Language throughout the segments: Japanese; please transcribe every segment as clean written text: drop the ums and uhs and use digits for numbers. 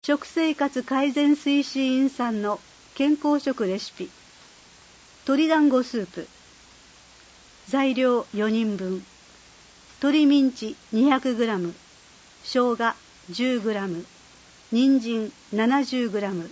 食生活改善推進員さんの健康食レシピ。鶏団子スープ。材料4人分。鶏ミンチ 200g、 生姜 10g、 人参 70g。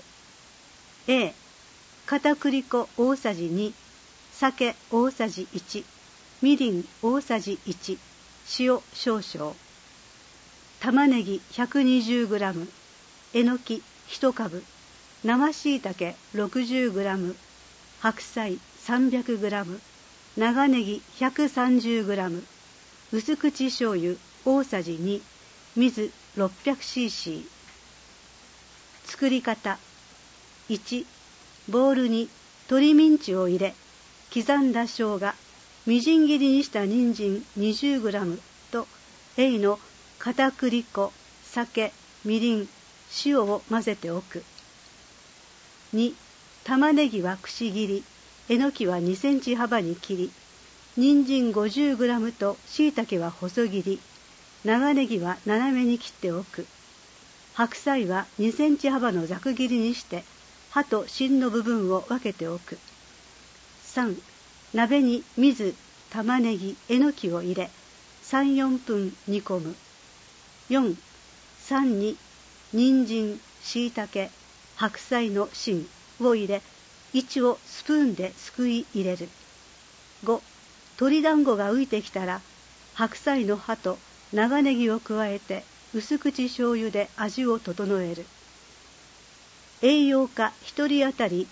A、片栗粉大さじ2、酒大さじ1、みりん大さじ1、塩少々。玉ねぎ 120g、 えのき1株、生しいたけ 60g、 白菜 300g、 長ネギ 130g、 薄口醤油大さじ2、水 600cc。 作り方。1、ボウルに鶏ミンチを入れ、刻んだ生姜、みじん切りにした人参 20g と A の片栗粉、酒、みりん、塩を混ぜておく。2、玉ねぎはくし切り、えのきは2センチ幅に切り、人参 50g としいたけは細切り、長ネギは斜めに切っておく。白菜は2センチ幅のざく切りにして、葉と芯の部分を分けておく。3、鍋に水、玉ねぎ、えのきを入れ、3、4分煮込む。4、3に人参、しいたけ、白菜の芯を入れ、1をスプーンですくい入れる。5、鶏団子が浮いてきたら、白菜の葉と長ネギを加えて、薄口醤油で味を整える。栄養価1人当たり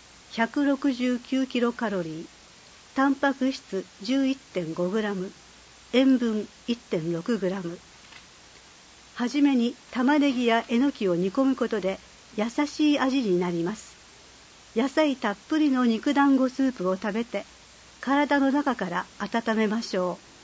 169 キロカロリー、タンパク質 11.5 グラム、塩分 1.6 グラム。はじめに玉ねぎやえのきを煮込むことで優しい味になります。野菜たっぷりの肉団子スープを食べて、体の中から温めましょう。